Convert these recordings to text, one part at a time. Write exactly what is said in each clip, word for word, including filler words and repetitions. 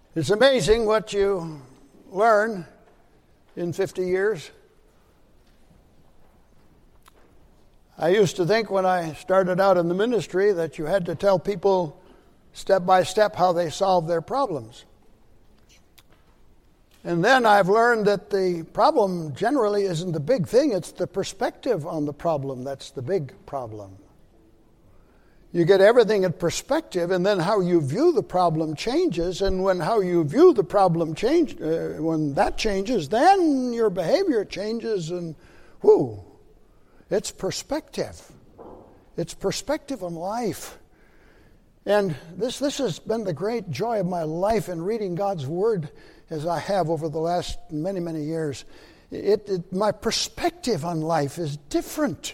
It's amazing what you learn in fifty years. I used to think when I started out in the ministry that you had to tell people step by step how they solved their problems. And then I've learned that the problem generally isn't the big thing, it's the perspective on the problem that's the big problem. You get everything in perspective, and then how you view the problem changes, and when how you view the problem change, uh, when that changes, then your behavior changes, and whoo, it's perspective. It's perspective on life. And this, this has been the great joy of my life in reading God's Word as I have over the last many, many years. It, it, my perspective on life is different.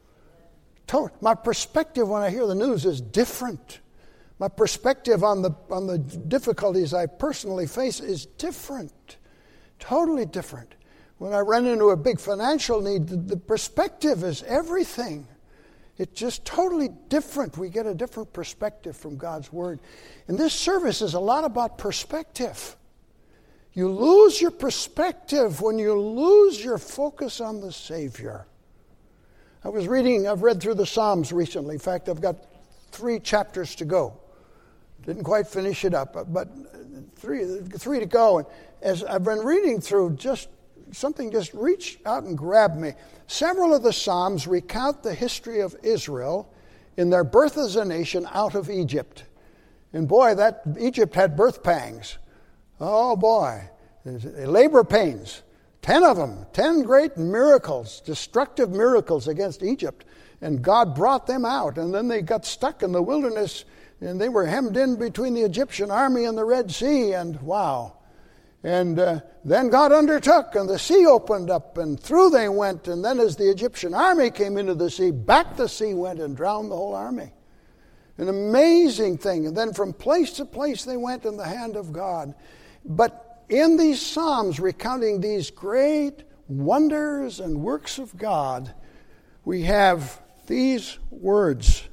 My perspective when I hear the news is different. My perspective on the on the difficulties I personally face is different. Totally different. When I run into a big financial need, the, the perspective is everything. It's just totally different. We get a different perspective from God's Word. And this service is a lot about perspective. You lose your perspective when you lose your focus on the Savior. I was reading, I've read through the Psalms recently. In fact, I've got three chapters to go. Didn't quite finish it up, but three three to go. And as I've been reading through, just something just reached out and grabbed me. Several of the Psalms recount the history of Israel in their birth as a nation out of Egypt. And boy, that Egypt had birth pangs. Oh boy, labor pains. Ten of them, ten great miracles, destructive miracles against Egypt. And God brought them out. And then they got stuck in the wilderness and they were hemmed in between the Egyptian army and the Red Sea. And wow. And uh, then God undertook and the sea opened up and through they went. And then as the Egyptian army came into the sea, back the sea went and drowned the whole army. An amazing thing. And then from place to place they went in the hand of God. But in these Psalms recounting these great wonders and works of God, we have these words.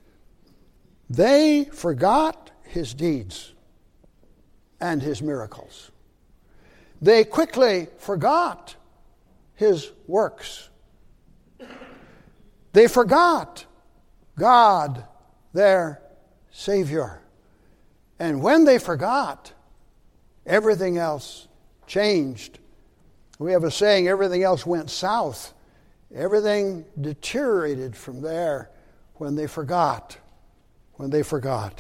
They forgot his deeds and his miracles. They quickly forgot his works. They forgot God, their Savior. And when they forgot, everything else changed. We have a saying, everything else went south. Everything deteriorated from there when they forgot. When they forgot.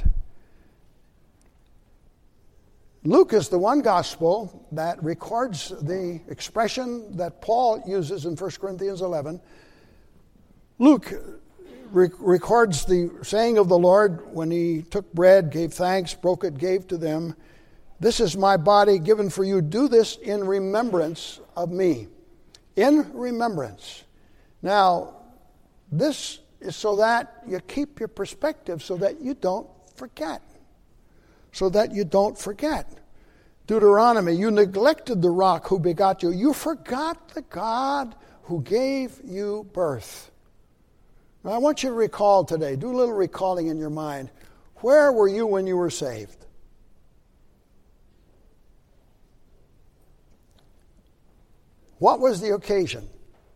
Luke is the one gospel that records the expression that Paul uses in First Corinthians eleven. Luke re- records the saying of the Lord when he took bread, gave thanks, broke it, gave to them. This is my body given for you. Do this in remembrance of me. In remembrance. Now, this is so that you keep your perspective so that you don't forget. So that you don't forget. Deuteronomy, you neglected the rock who begot you. You forgot the God who gave you birth. Now, I want you to recall today, do a little recalling in your mind. Where were you when you were saved? What was the occasion?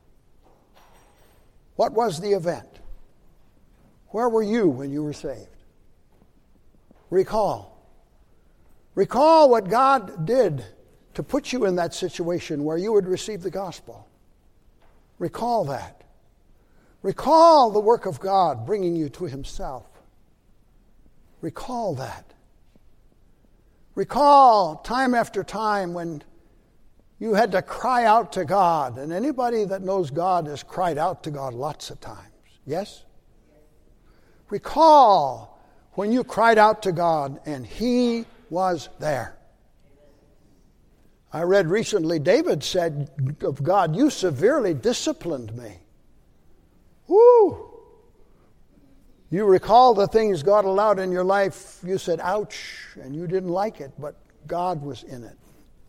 What was the event? Where were you when you were saved? Recall. Recall what God did to put you in that situation where you would receive the gospel. Recall that. Recall the work of God bringing you to himself. Recall that. Recall time after time when you had to cry out to God. And anybody that knows God has cried out to God lots of times. Yes? Recall when you cried out to God and he was there. I read recently, David said of God, you severely disciplined me. Woo! You recall the things God allowed in your life. You said, ouch, and you didn't like it, but God was in it.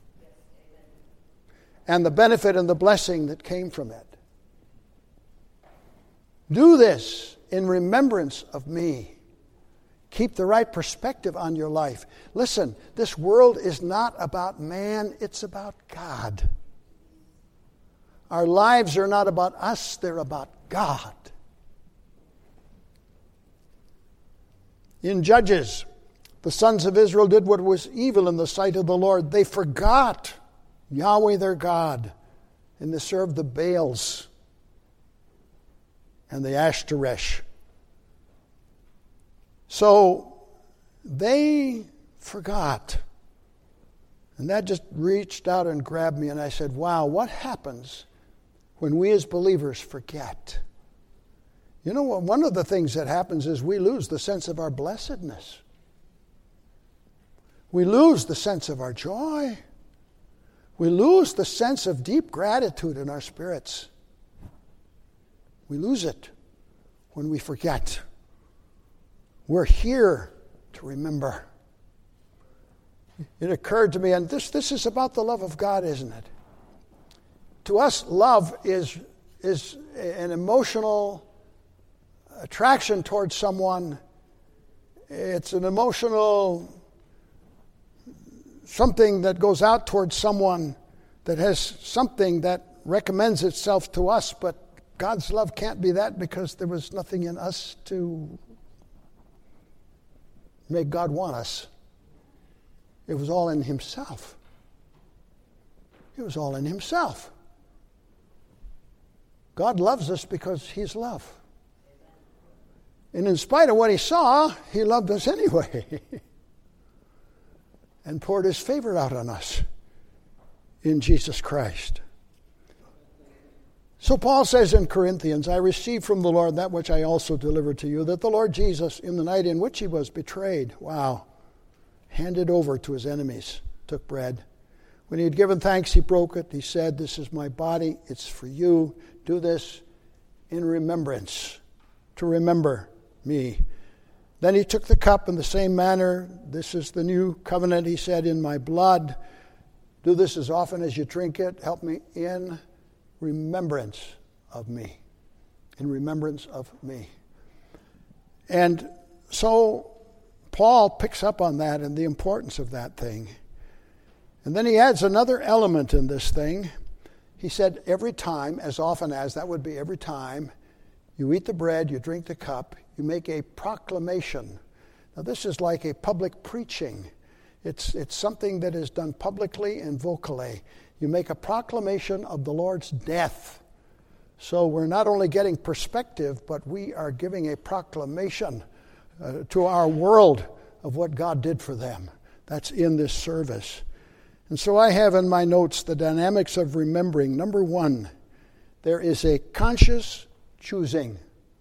And the benefit and the blessing that came from it. Do this in remembrance of me. Keep the right perspective on your life. Listen, this world is not about man, it's about God. Our lives are not about us, they're about God. In Judges, the sons of Israel did what was evil in the sight of the Lord. They forgot Yahweh their God, and they served the Baals and the Ashtoreth. So they forgot. And that just reached out and grabbed me, and I said, wow, what happens when we as believers forget? You know what? One of the things that happens is we lose the sense of our blessedness. We lose the sense of our joy. We lose the sense of deep gratitude in our spirits. We lose it when we forget. We're here to remember. It occurred to me, and this, this is about the love of God, isn't it? To us, love is, is an emotional attraction towards someone. It's an emotional something that goes out towards someone that has something that recommends itself to us, but God's love can't be that because there was nothing in us to make God want us. It was all in himself. It was all in himself. God loves us because he's love. And in spite of what he saw, he loved us anyway. And poured his favor out on us in Jesus Christ. So Paul says in Corinthians, I received from the Lord that which I also delivered to you, that the Lord Jesus, in the night in which he was betrayed, wow, handed over to his enemies, took bread. When he had given thanks, he broke it. He said, this is my body, it's for you. Do this in remembrance, to remember me. Then he took the cup in the same manner. This is the new covenant, he said, in my blood. Do this as often as you drink it. Help me in remembrance of me. In remembrance of me. And so Paul picks up on that and the importance of that thing. And then he adds another element in this thing. He said every time, as often as, that would be every time, you eat the bread, you drink the cup, you make a proclamation. Now this is like a public preaching. It's, it's something that is done publicly and vocally. You make a proclamation of the Lord's death. So we're not only getting perspective, but we are giving a proclamation uh, to our world of what God did for them. That's in this service. And so I have in my notes the dynamics of remembering. Number one, there is a conscious choosing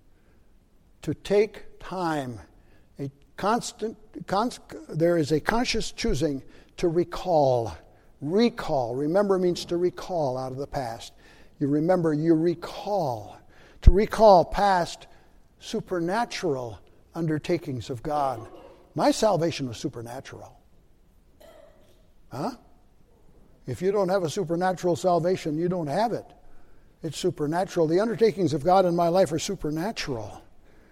to take time. A constant, const, there is a conscious choosing to recall. Recall. Remember means to recall out of the past. You remember, you recall. To recall past supernatural undertakings of God. My salvation was supernatural. Huh? If you don't have a supernatural salvation, you don't have it. It's supernatural. The undertakings of God in my life are supernatural.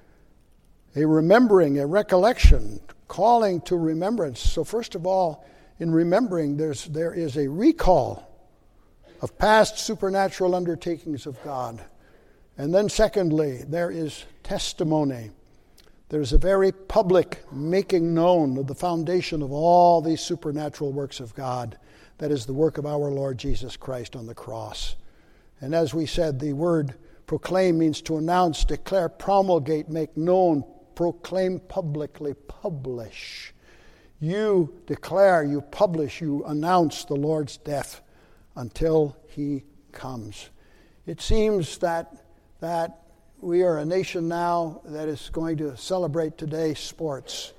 A remembering, a recollection, calling to remembrance. So first of all, in remembering, there's there is a recall of past supernatural undertakings of God. And then secondly, there is testimony. There's a very public making known of the foundation of all these supernatural works of God. That is the work of our Lord Jesus Christ on the cross. And as we said, the word proclaim means to announce, declare, promulgate, make known, proclaim publicly, publish. You declare, you publish, you announce the Lord's death until he comes. It seems that that we are a nation now that is going to celebrate today sports.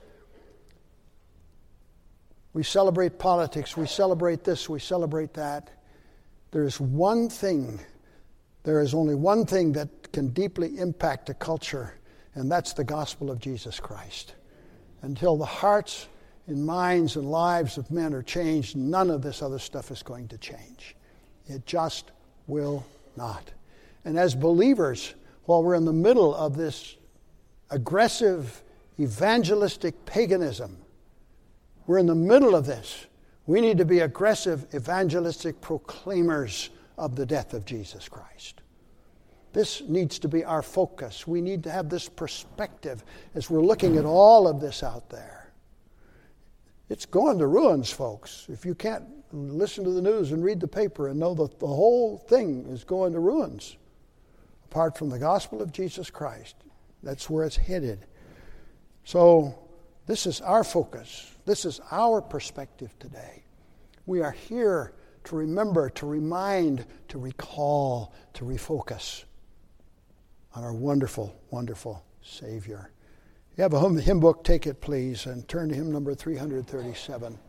We celebrate politics, we celebrate this, we celebrate that. There is one thing, there is only one thing that can deeply impact a culture, and that's the gospel of Jesus Christ. Until the hearts and minds and lives of men are changed, none of this other stuff is going to change. It just will not. And as believers, while we're in the middle of this aggressive evangelistic paganism. We're in the middle of this. We need to be aggressive evangelistic proclaimers of the death of Jesus Christ. This needs to be our focus. We need to have this perspective as we're looking at all of this out there. It's going to ruins, folks. If you can't listen to the news and read the paper and know that the whole thing is going to ruins, apart from the gospel of Jesus Christ, that's where it's headed. So this is our focus. This is our perspective today. We are here to remember, to remind, to recall, to refocus on our wonderful, wonderful Savior. You have a hymn, hymn book, take it please, and turn to hymn number three thirty-seven.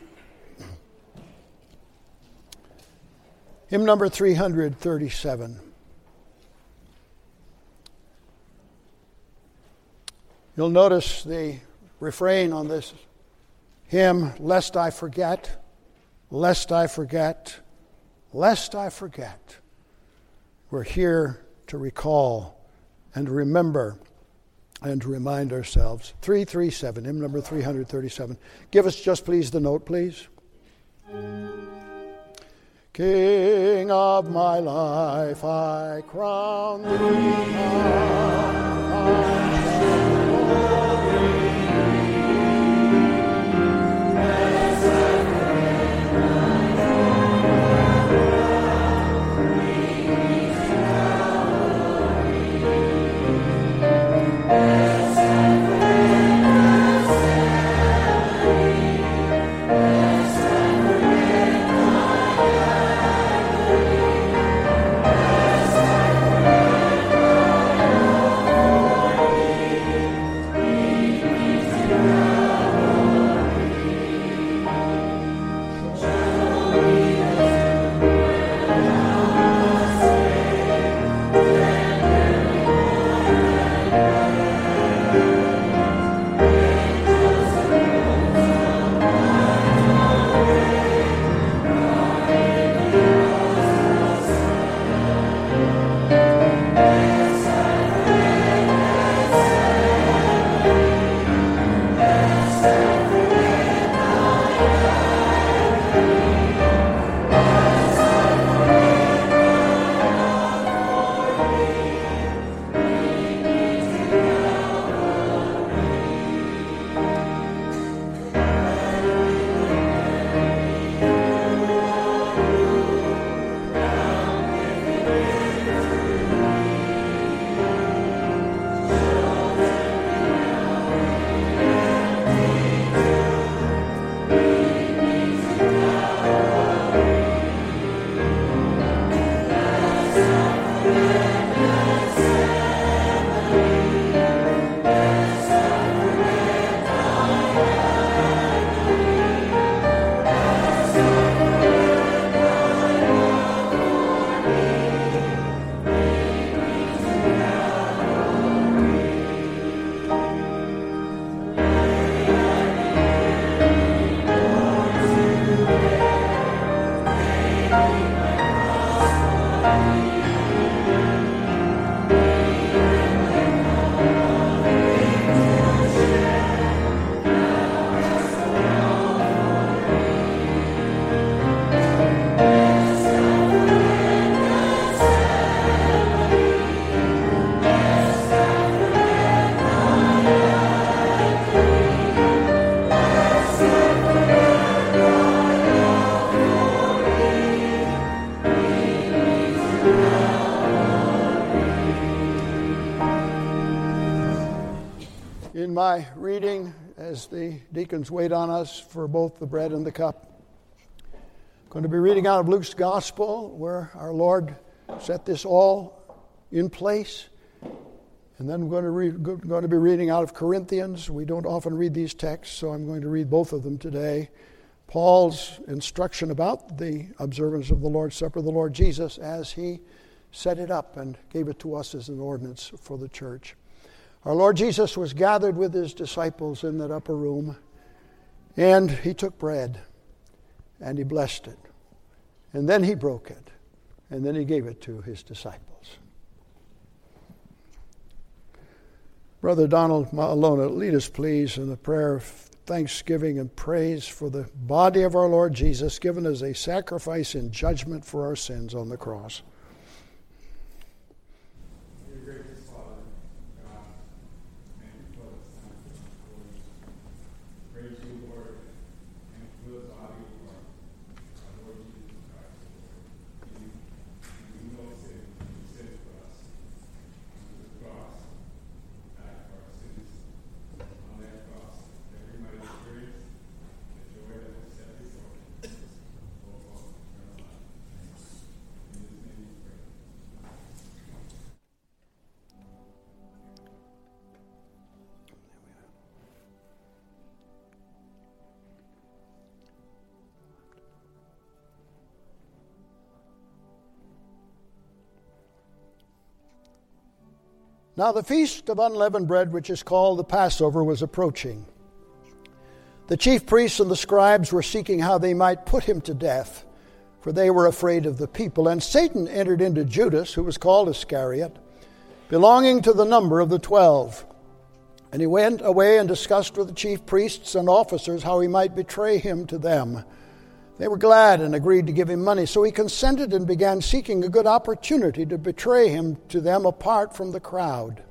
Hymn number three thirty-seven. You'll notice the refrain on this hymn, lest I forget, lest I forget, lest I forget. We're here to recall and remember and to remind ourselves. three thirty-seven, hymn number three thirty-seven. Give us just please the note, please. King of my life, I crown thee now. In my reading, as the deacons wait on us for both the bread and the cup, I'm going to be reading out of Luke's Gospel, where our Lord set this all in place. And then I'm going to, read, going to be reading out of Corinthians. We don't often read these texts, so I'm going to read both of them today. Paul's instruction about the observance of the Lord's Supper, the Lord Jesus, as he set it up and gave it to us as an ordinance for the church. Our Lord Jesus was gathered with his disciples in that upper room, and he took bread, and he blessed it, and then he broke it, and then he gave it to his disciples. Brother Donald Malona, lead us please in the prayer of thanksgiving and praise for the body of our Lord Jesus given as a sacrifice in judgment for our sins on the cross. Now the feast of unleavened bread, which is called the Passover, was approaching. The chief priests and the scribes were seeking how they might put him to death, for they were afraid of the people. And Satan entered into Judas, who was called Iscariot, belonging to the number of the twelve. And he went away and discussed with the chief priests and officers how he might betray him to them. They were glad and agreed to give him money. So he consented and began seeking a good opportunity to betray him to them apart from the crowd.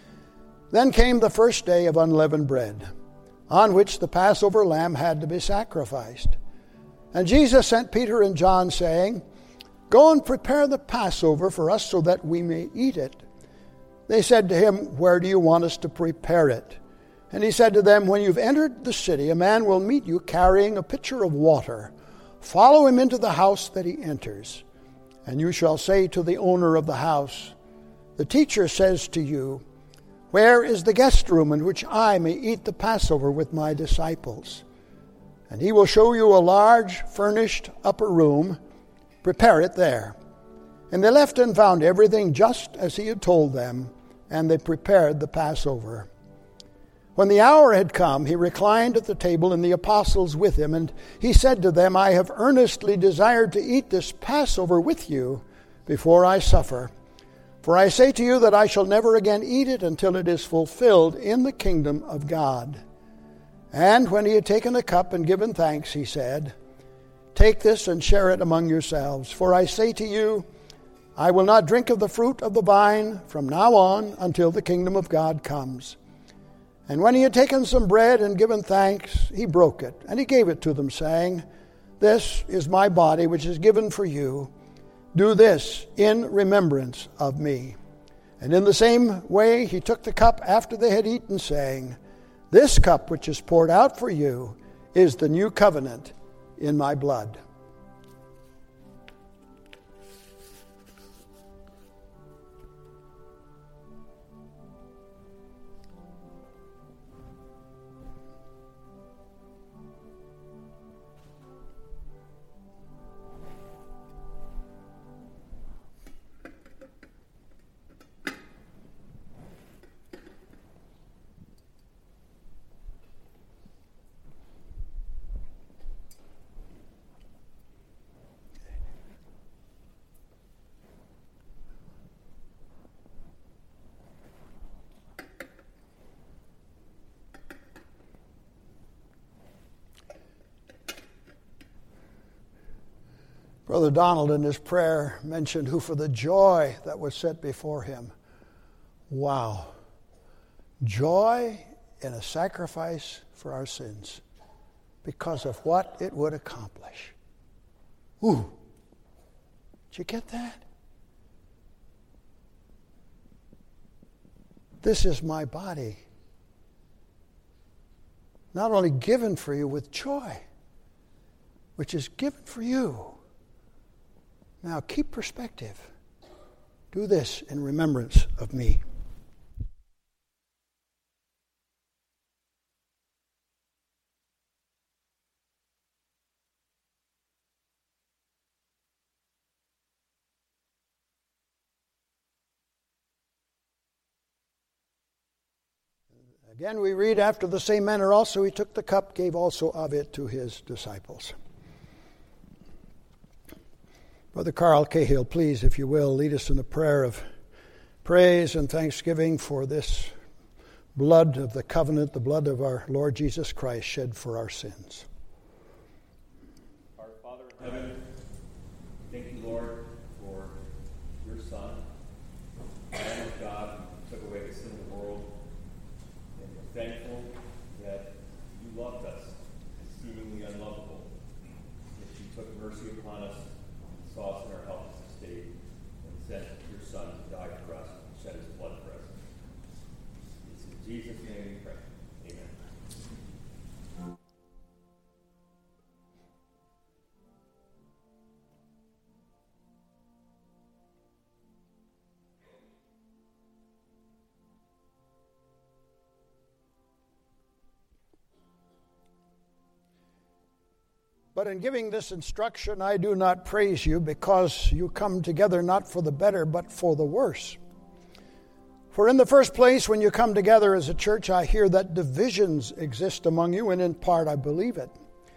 Then came the first day of unleavened bread, on which the Passover lamb had to be sacrificed. And Jesus sent Peter and John, saying, "Go and prepare the Passover for us so that we may eat it." They said to him, "Where do you want us to prepare it?" And he said to them, "When you've entered the city, a man will meet you carrying a pitcher of water. Follow him into the house that he enters, and you shall say to the owner of the house, 'The teacher says to you, where is the guest room in which I may eat the Passover with my disciples?' And he will show you a large furnished upper room. Prepare it there." And they left and found everything just as he had told them, and they prepared the Passover. When the hour had come, he reclined at the table and the apostles with him, and he said to them, "I have earnestly desired to eat this Passover with you before I suffer. For I say to you that I shall never again eat it until it is fulfilled in the kingdom of God." And when he had taken the cup and given thanks, he said, "Take this and share it among yourselves. For I say to you, I will not drink of the fruit of the vine from now on until the kingdom of God comes." And when he had taken some bread and given thanks, he broke it, and he gave it to them, saying, "This is my body, which is given for you. Do this in remembrance of me." And in the same way he took the cup after they had eaten, saying, "This cup which is poured out for you is the new covenant in my blood." Brother Donald in his prayer mentioned who for the joy that was set before him. Wow. Joy in a sacrifice for our sins because of what it would accomplish. Ooh. Did you get that? This is my body, not only given for you with joy, which is given for you. Now keep perspective. Do this in remembrance of me. Again, we read, after the same manner also he took the cup, gave also of it to his disciples. Brother Carl Cahill, please, if you will, lead us in a prayer of praise and thanksgiving for this blood of the covenant, the blood of our Lord Jesus Christ shed for our sins. Our Father in heaven, thank you, Lord, for your Son, the Lamb of God, who took away the sin of the world. And we're thankful that you loved us, seemingly unlovable. That you took mercy upon us, saw us in our helpless state, and sent your Son to die for us and shed his blood for us. It's in Jesus' name we pray. Amen. But in giving this instruction, I do not praise you, because you come together not for the better, but for the worse. For in the first place, when you come together as a church, I hear that divisions exist among you, and in part I believe it.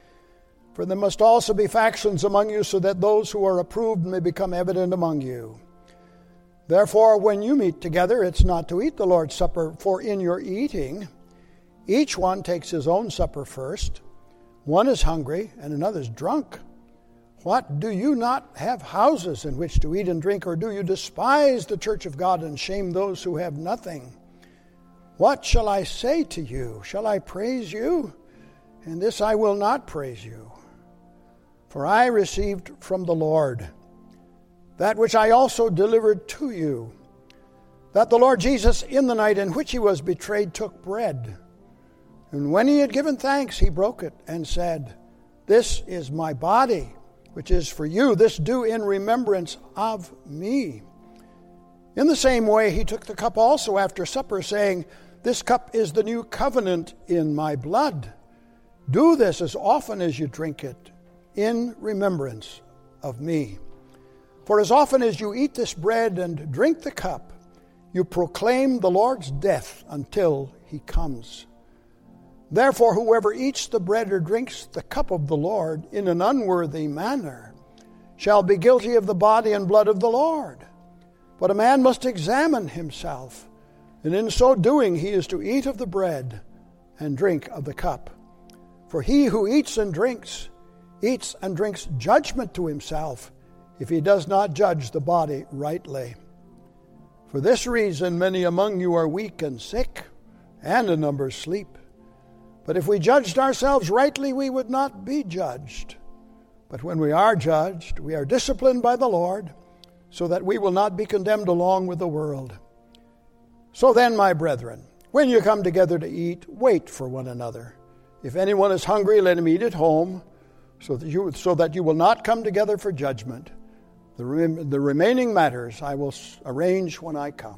For there must also be factions among you, so that those who are approved may become evident among you. Therefore, when you meet together, it's not to eat the Lord's Supper, for in your eating, each one takes his own supper first. One is hungry, and another is drunk. What, do you not have houses in which to eat and drink, or do you despise the church of God and shame those who have nothing? What shall I say to you? Shall I praise you? In this I will not praise you. For I received from the Lord that which I also delivered to you, that the Lord Jesus, in the night in which he was betrayed, took bread. And when he had given thanks, he broke it and said, "This is my body, which is for you. This do in remembrance of me." In the same way, he took the cup also after supper, saying, "This cup is the new covenant in my blood. Do this as often as you drink it, in remembrance of me. For as often as you eat this bread and drink the cup, you proclaim the Lord's death until he comes. Therefore, whoever eats the bread or drinks the cup of the Lord in an unworthy manner shall be guilty of the body and blood of the Lord. But a man must examine himself, and in so doing he is to eat of the bread and drink of the cup. For he who eats and drinks, eats and drinks judgment to himself, if he does not judge the body rightly. For this reason many among you are weak and sick, and a number sleep. But if we judged ourselves rightly, we would not be judged. But when we are judged, we are disciplined by the Lord, so that we will not be condemned along with the world. So then, my brethren, when you come together to eat, wait for one another. If anyone is hungry, let him eat at home, so that you, so that you will not come together for judgment. The, rem- the remaining matters I will s- arrange when I come.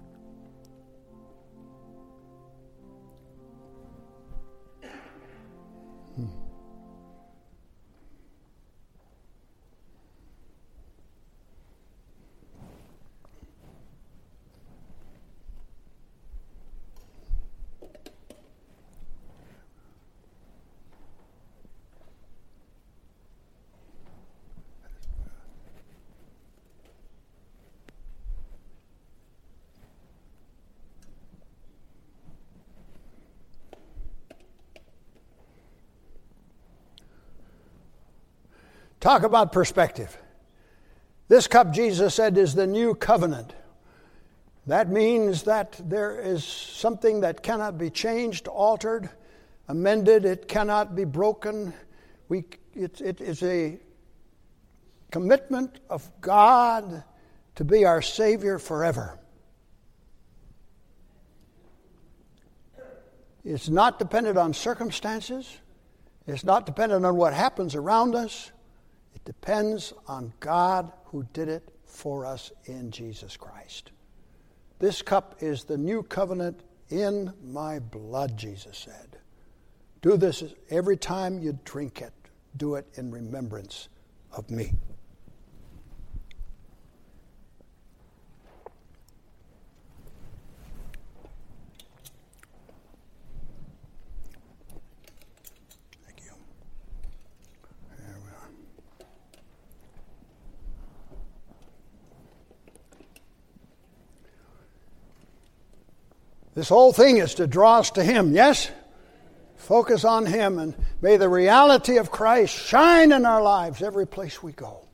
Talk about perspective. This cup, Jesus said, is the new covenant. That means that there is something that cannot be changed, altered, amended. It cannot be broken. We, it, it is a commitment of God to be our Savior forever. It's not dependent on circumstances. It's not dependent on what happens around us. It depends on God who did it for us in Jesus Christ. This cup is the new covenant in my blood, Jesus said. Do this every time you drink it. Do it in remembrance of me. This whole thing is to draw us to Him, yes? Focus on Him, and may the reality of Christ shine in our lives every place we go.